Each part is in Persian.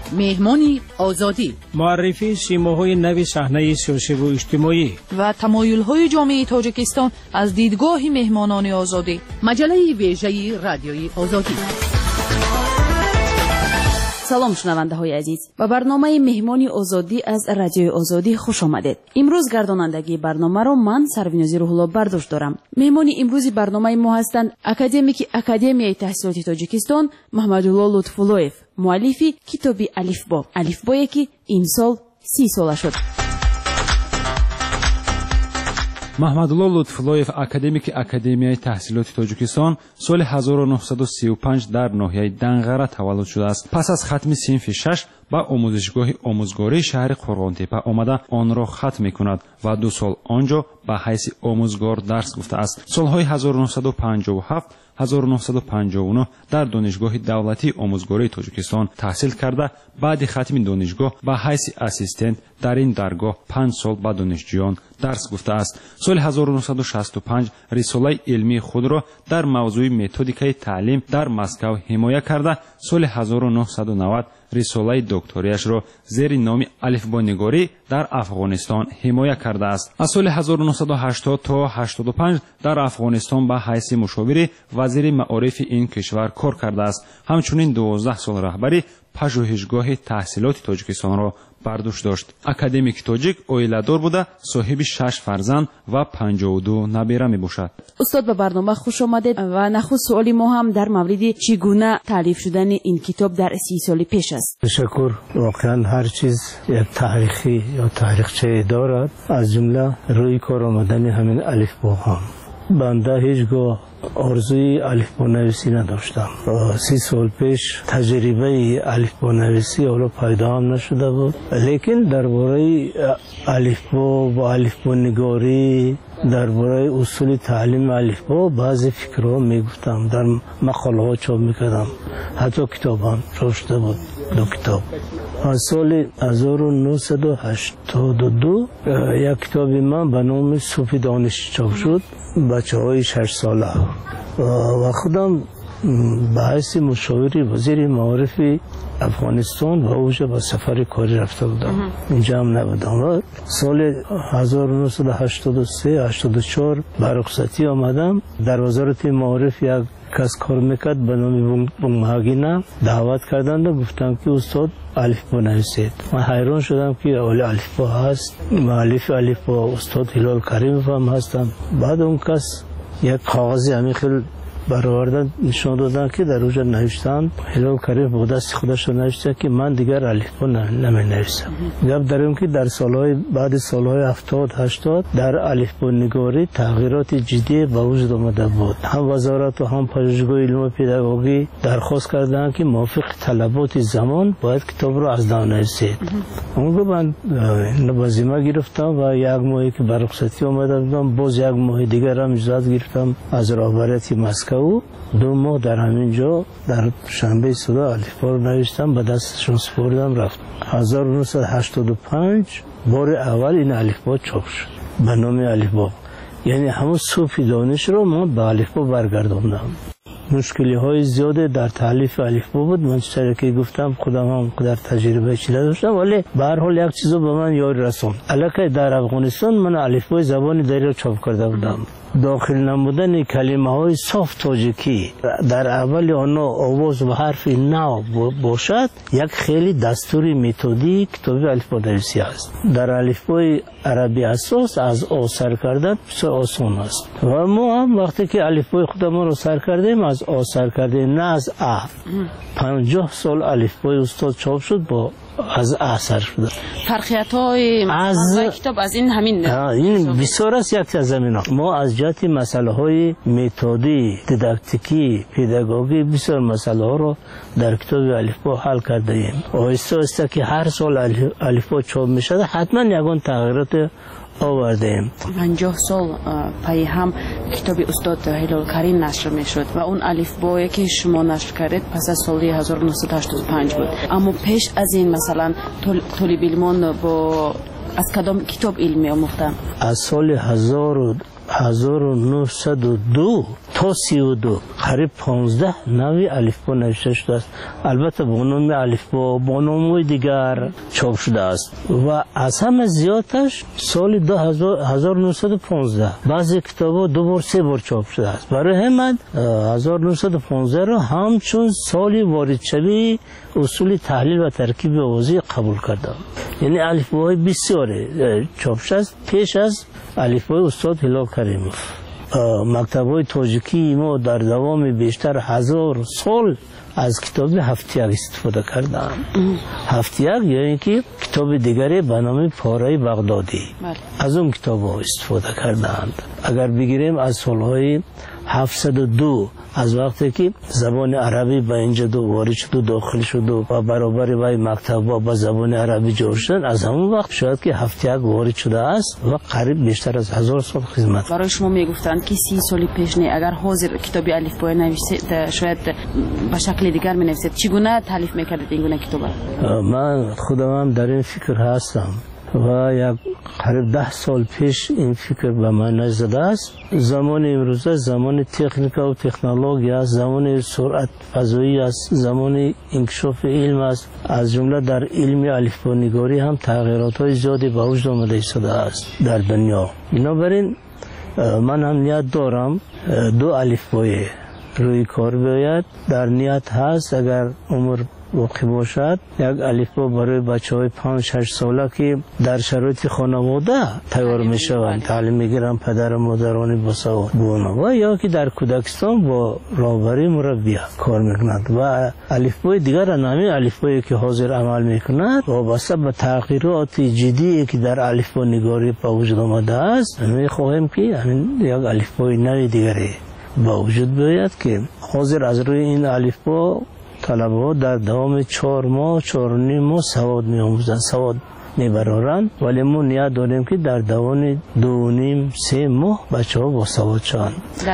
مهمانی آزادی، معرفی سیماهای نوی صحنه سیاسی و اجتماعی و تمایل‌های جامعه تاجیکستان از دیدگاه مهمانان آزادی. مجله ویژه رادیوی آزادی. سلام شنونده های عزیز، به برنامه مهمانی آزادی از رادیوی آزادی خوش آمدید. امروز گردانندگی برنامه را من سروینازی روح الله برداشت دارم. مهمانی امروزی برنامه ما هستند اکادمیک اکادمیای تحصیلات تاجیکستان محمدالله لطف‌اللهیف، مؤلفی کتابی الفبایی که این سال 30 ساله شد. محمدالله لطف‌اللهیف اکادمیک اکادمیای تحصیلات تاجیکستان سال 1935 در ناحیه دنغره تولد شده است. پس از ختم صنف 6 با آموزشگاه آموزگاری شهر قرغانتپه آمده آن را ختم می‌کند و 2 سال آنجا به حیث آموزگار درس گفته است. سالهای 1957 1959 در دانشگاه دولتی آموزگاری تاجیکستان تحصیل کرده بعد ختم دانشگاه به حیث اسیستنت در این درگاه 5 سال به دانشجویان درس گفته است. سال 1965 رساله علمی خود را در موضوع متدیکای تعلیم در مسکو حمایت کرده سال 1990 رساله دکتریش را زیر نام الفبانگاری در افغانستان حمایت کرده است. از سال 1980 تا 85 در افغانستان به حیث مشاور وزیر معارف این کشور کار کرده است. همچنین 12 سال رهبری پژوهشگاه تحصیلات تاجیکستان را برداشت داشت. اکادمیک تاجیک اویلادار بوده، صاحب 6 فرزند و 52 نبیره می باشد. استاد به برنامه خوش آمدید و نخست سوالی ما هم در مورد چگونه تالیف شدن این کتاب در 30 سال پیش است. تشکر. واقعا هر چیز یک تاریخی یا تاریخچه دارد، از جمله روی کار آمدن همین الفبا هم. بنده هیچگاه آرزوی الفبا نویسی نداشتم. 30 سال پیش تجربه الفبا نویسی حالا پیدا هم نشده بود، لیکن درباره الفبا و الفبا نگاری، درباره اصول تعلیم الفبا بعضی فکرها میگفتم، در مقاله ها چاپ میکردم، حتی کتاب هم چاپ شده بود، 2 کتاب. از سال 1982 یک کتاب من به نام صوفی دانش چاپ شد، بچه های 6 ساله و خودم به حیث مشاوری وزیر معارف افغانستان و اوجه به سفر کاری رفته بودم، اینجا هم نبودم. و سال 1983-84 به رخصتی آمدم. در وزارت معارف یک کس کار میکرد به نام بونگهاگینا دعوت کردند و گفتم که استاد الفبا نویسید. من حیران شدم که اول الفبا هست، مؤلف الفبا استاد هلال کریموف هم هستم. بعد اون کس یک کاغذی همین خیلی برآوردن نشان دادن که در اونجا نوشتن هلال کریم با دست خودش نوشته که من دیگر الفبا نمی‌نویسم. گپ در اون که در سالهای بعد سالهای 70 80 در الفبا نگاری تغییرات جدی به وجود آمده بود. هم وزارت و هم پژوهشگاه علم و پداگوژی درخواست کردند که موافق طلبات زمان باید کتاب را از نو نویسید. اون من لازمه گرفتم و یک ماهی که به رخصتی آمده بودم، باز یک ماه دیگر هم اجازه گرفتم از رهبری مسکو. 2 ماه در همین جا در شنبه صدا الفبا رو نوشتم، به دستشون سپردم رفت. 1985 بار اول این الفبا چاپ شد به نام الفبا، یعنی همون صوفی دانش رو من به الفبا برگرداندم. مشکلی های زیاده در تالیف الفبا بود، من چطوری که گفتم خودم هم در تجربه چیزی داشتم، ولی به هر حال یک چیزو به من یاد رسوند. البته در افغانستان من الفبای زبان دری رو چاپ کرده بودم. داخل نمودن کلمه های صاف تاجیکی در اول آنها آواز و حرف نو باشد یک خیلی دستوری متدی کتابی الفبا نویسی است. در الفبای عربی اساس از آ سر کردن بسیار آسان است و ما هم وقتی که الفبای خودمان رو سر کردیم از آ سر کردیم، نه از ا. 50 سال الفبای استاد چاپ شد با از اثر شده. فرقیت‌های از کتاب از این همین این بسیار است. یک از زمینا ما از جهت مسائل متدی، دیداکتیکی، پداگوژی بسیار مسائل ها رو در کتاب الفبا حل کرده ایم. آهسته آهسته که هر سال الفبا چاپ میشه حتما یگان تغییرات آوردیم. 50 سال پای هم کتاب استاد هلال کریم نشر میشد و اون الفبایی که شما نشر کردید پس از سال 1985 بود. اما پیش از این مثلا طالب علمان با از کدام کتاب علمی آموختن؟ از سال 1902 تا 32 قریب 15 نوع الفبا نوشته شده است. البته با نام الفبا با نام‌های دیگر چاپ شده است و از همه زیادش سال 1915 بعضی کتاب‌ها 2 بار 3 بار چاپ شده است. برای همین 1915 را همچون سال واردشوی اصول تحلیل و ترکیب آوازی قبول کردم. یعنی الفباهای بسیاری چاپ شده است پیش از الفبای استاد هلال کریموف. مکتب‌های تاجیکی ما در دوام بیشتر 1000 سال از کتاب هفتیک استفاده کردند. هفتیک یعنی که کتاب دیگری به نام پاره بغدادی از اون کتاب ها استفاده کردند. اگر بگیریم از سالهای 702 از وقتی که زبان عربی به اینجا وارد شد و داخل شد و برابر با مکتب‌ها با زبان عربی جور شدن، از همون وقت شاید که هفتیک وارد شده است و قریب بیشتر از 1000 سال خدمت. برای شما میگفتند که 30 سال پیش نه اگر حاضر کتاب الفبای نوشته شاید به شکل دیگر می نویسید. چگونه تالیف میکردید این گونه کتاب؟ من خودم هم در این فکر هستم و یک قریب 10 سال پیش این فکر به من نزده است. زمان امروزه زمان تکنیک و تکنولوژی است، زمان سرعت فضایی است، زمان انکشاف علم است. از جمله در علم الفبانگاری هم تغییرات زیادی به وجود آمده است در دنیا. بنابراین من هم نیت دارم 2 الفبای روی کار بیاید. در نیت هست اگر عمر باقی باشد یک الفبا برای بچه‌های 5-6 ساله که در شرایط خانواده تیار میشوند، تعلیم میگیرن پدر و مادران باسواد و یا که در کودکستان با راهبری مربی کار میکنند و الفبای دیگر نامی الفبایی که حاضر عمل میکند وابسته به تغییرات جدی که در الفبا نگاری به وجود آمده است. میخواهیم که یک الفبای نوی دیگری با وجود بیاید که حاضر از روی این الفبا طلبه ها در دوام 4 ماه 4.5 ماه سواد می آموزند، سواد می برارند، ولی ما نیت داریم که در دوام 2.5-3 ماه بچه ها با سواد شوند.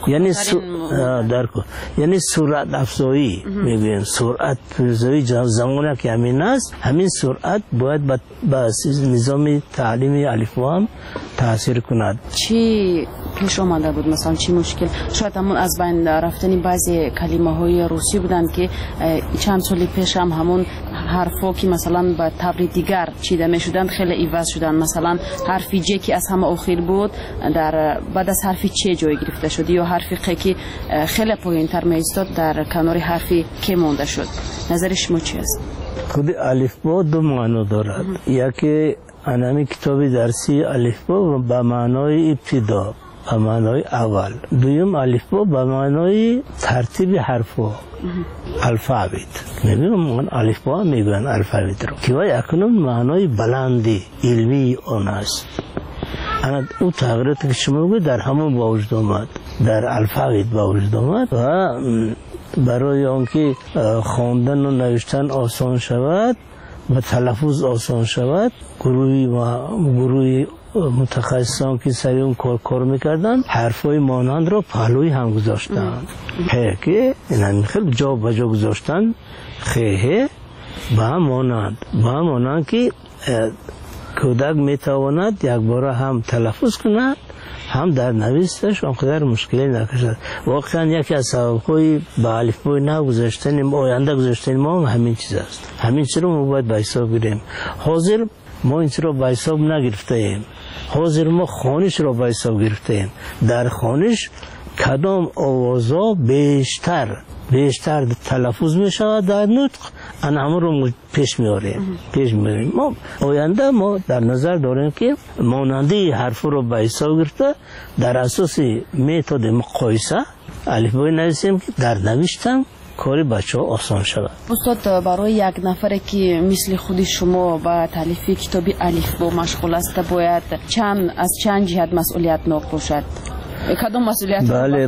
یعنی سرعت افزایی میگویم، سرعت افزایی زمانی که همین است، همین سرعت باید به نظام تعلیمی الفبا هم تاثیر کند. چی پیش آمده بود؟ مثلا چی مشکل؟ شاید همون از بین رفتنی بعضی کلمه های روسی بودن که چند سال پیش هم همون حرفا که مثلا به طور دیگر چیده می شدن خیلی عوض شدن. مثلا حرف ج که از همه آخر بود در بعد از حرف چ جای گرفته شد، یا حرف ق که خیلی پایین‌تر می ایستاد در کنار حرف ک مونده شد. نظر شما چی است؟ خود الفبا 2 معنا دارد. یکی انمی کتاب درسی الفبا به معنای ابتدا، به معنای اول. دوم الفبا به معنای ترتیب حرفا، الفابت. میگن الفبا میگن الفابت رو که وای اکنون معنای بلندی علمی آن است. اون تغییراتی که شما میگوید در همون با وجود آمد، در الفابت با وجود آمد و برای آنکه خواندن و نوشتن آسان شود و تلفظ آسان شود، گروهی متخصصان که سر اون کار میکردن حرفای مانند را پهلوی هم گذاشتن. که این خیلی جا به جا گذاشتن، خیه به هم مانند که کودک میتواند یک بار هم تلفظ کند هم در نویسش آنقدر مشکلی نکشد. واقعا یکی از سبب‌های به الفبای نو گذاشتن آینده گذاشتن ما همین چیز است. همین چیز رو ما باید به حساب بگیریم. حاضر ما این چیز رو به حساب نگرفته ایم. حاضر ما خوانش رو به حساب گرفته ایم. در خوانش کدام آوازا بیشتر تلفظ می شود در نطق، ان همه رو پیش میاریم. ما آینده ما در نظر داریم که ماننده حرف رو به حساب گرفته در اساس متد مقایسه الفبای نویسیم که در نوشتن کاری بچه ها آسان شود. استاد، برای یک نفر که مثل خود شما با تالیف کتاب الفبا مشغول است باید از چند جهت مسئولیت ناک باشد؟ کدام مسئولیت؟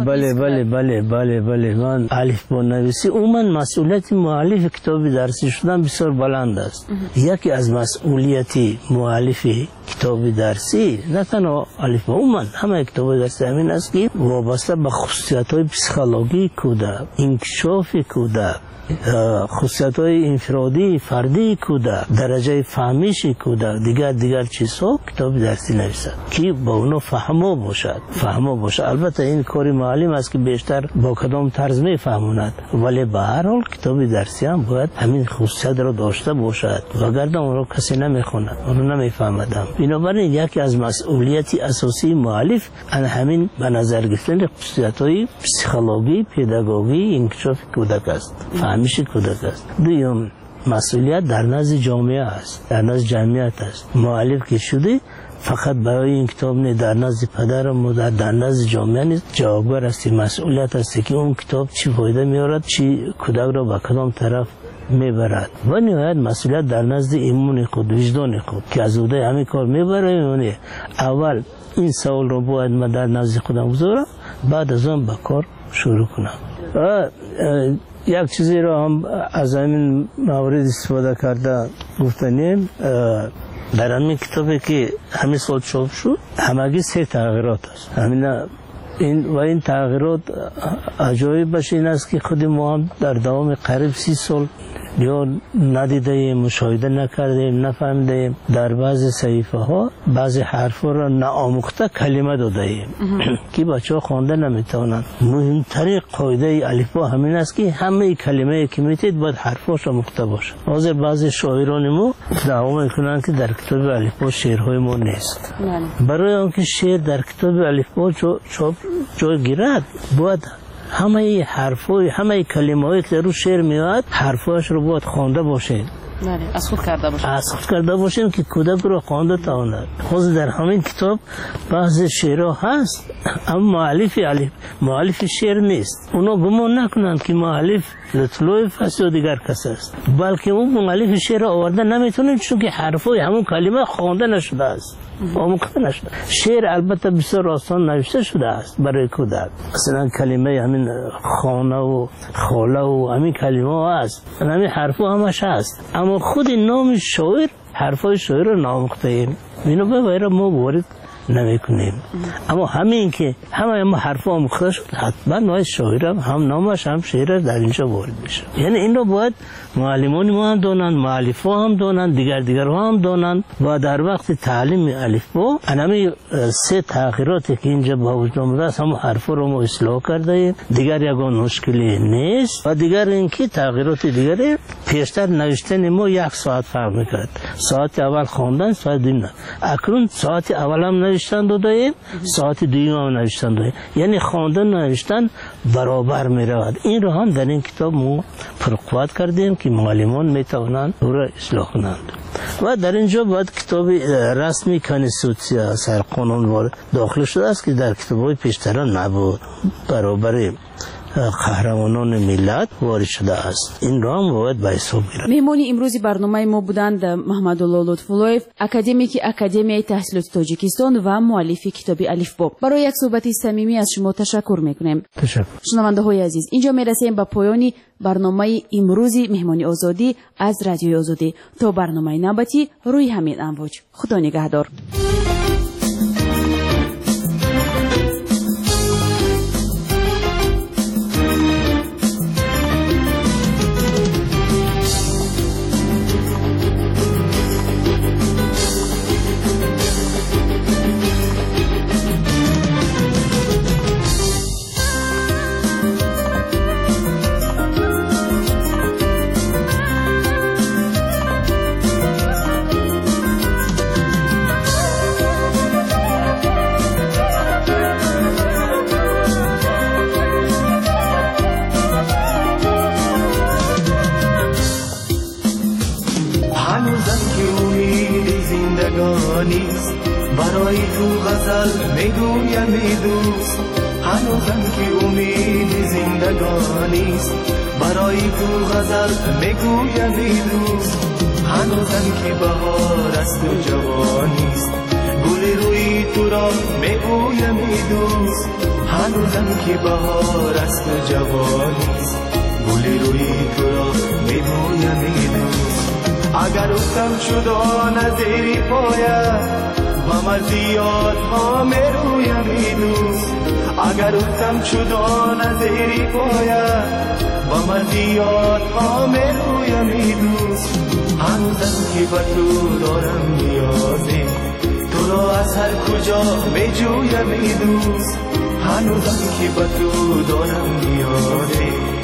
بله من الفبا نویسی عموما مسئولیت مؤلف کتاب درسی شدن بسیار بلند است. یکی از مسئولیت مؤلف کتاب درسی نه تنها الفبا، عموما همه کتاب درسی همین است که وابسته به خصوصیت‌های پسیکولوژی کودک، انکشاف کودک، خصوصیت‌های انفرادی فردی کودک، درجه فهمیش کودک، دیگر چیزها کتاب درسی نویسد که با اونو فهمو باشد. البته این کاری معلم است که بیشتر با کدام طرز میفهموند، ولی به هر حال کتاب درسی هم باید همین خصوصیت رو داشته باشد، وگرنه اون رو کسی نمیخواند، اون رو نمیفهمد. بنابراین یکی از مسئولیت اساسی مؤلف همین به نظر گرفتن خصوصیت‌های پسیکولوژی، پداگوژی، انکشاف کودک است، فهمیش کودک است. دوم مسئولیت در نزد جامعه است، در نزد جمعیت است. مؤلف که شده فقط برای این کتاب نه، در نزد پدر و مادر، در نزد جامعه نیست جوابگار است، مسئولیت است که اون کتاب چی فایده میارد، چی کودک را به کدام طرف میبرد. و نهایت مسئولیت در نزد ایمان خود، وجدان خود که از عهده همین کار میبره. اول این سوال رو باید من در نزد خودم بذارم، بعد از آن به کار شروع کنم. یک چیزی رو هم از همین موارد استفاده کرده گفتنیم. در همین کتابی که همین سال چاپ شد همگی 3 تغییرات است. این تغییرات عجایبش این است که خود ما هم در دوام قریب 30 سال یا ندیدیم، مشاهده نکردیم، نفهمیدیم. در بعضی صحیفه ها بعضی حرفا را ناآموخته کلمه دادیم که بچه‌ها خوانده نمیتونن. مهمترین قاعده الفبا همین است که همه کلمه که میتید باید حرفاش آموخته باشه. حاضر بعضی شاعران ما دعوا میکنن که در کتاب الفبا شعرهای ما نیست. برای آنکه شعر در کتاب الفبا جای گیرد باید همه حرفای همه کلمه‌ای که در شعر میاد حرفاش رو باید خوانده باشین. از خود کرده باشین که کودک رو خوانده تواند. خود در همین کتاب بعضی شعرها هست اما مؤلف شعر نیست. اونا گمان نکنند که مؤلف لطف‌لویف است یا دیگر کس است، بلکه اون مؤلف شعر آورده نمیتونه چون که حرفای همون کلمه خوانده نشده است، آموخته نشده. شعر البته بسیار آسان نوشته شده است برای کودک. مثلا کلمه همین خانه و خاله و همین کلمه ها هست، همین حرفا همش هست، اما خود نام شاعر حرفای شاعر رو ناموخته ایم. اینو به ما وارد نمیکنیم. اما همین که همه حرفا آموخته شد حتما نوع شاعر هم نامش هم شعر در اینجا وارد میشه. یعنی این رو باید معلمان ما هم دانند، مؤلفا هم دانند، دیگرها هم دانند و در وقت تعلیم الفبا همین 3 تغییراتی که اینجا با وجود آمده است هم حرفا رو ما اصلاح کرده ایم، دیگر یگان مشکلی نیست. و دیگر اینکه تغییرات دیگری پیشتر نوشتن ما 1 ساعت فرق میکرد، ساعت اول خواندن، ساعت دوم نه. اکنون ساعت اول هم نوشتن دادیم، ساعت دوم هم نوشتن دادیم، یعنی خواندن نوشتن برابر میرود. این رو هم در این کتاب ما پرقوت کردیم که معلمان میتوانند او را اصلاح کنند. و در اینجا باید کتاب رسمی کانستیتوسیا سرقانون داخل شده است که در کتاب‌های پیشتر نبود، برابر قهرمانان ملت وارد شده است. این را هم باید به حساب گیرد. مهمانی امروزی برنامه ما بودند محمدالله لطف‌اللهیف، اکادمیک اکادمیای تحصیلات تاجیکستان و مؤلف کتاب الفبا. برای یک صحبت صمیمی از شما تشکر میکنیم. تشکر. شنونده‌های عزیز، اینجا میرسیم به پایان برنامه امروزی مهمانی آزادی از رادیوی آزادی. تا برنامه نوبتی روی همین امواج. خدا نگهدار. برای تو غزل میگویم دوست، هنوزم که امید زندگانیست. برای تو غزل میگویم دوست، هنوزم که بهار است و جوانیست. گل روی تو را میگویم دوست، هنوزم که بهار است و جوانیست. گل روی تو را میگویم دوست. اگر افتم شدان زیر پایت و مزیات ها میرویم دوست، اگر اوتم چودان زیری باید و مزیاد ها میرویم دوست هنوزم که با تو دارم نیازی تو را از هر کجا میجویم دوست هنوزم که با تو دارم نیازی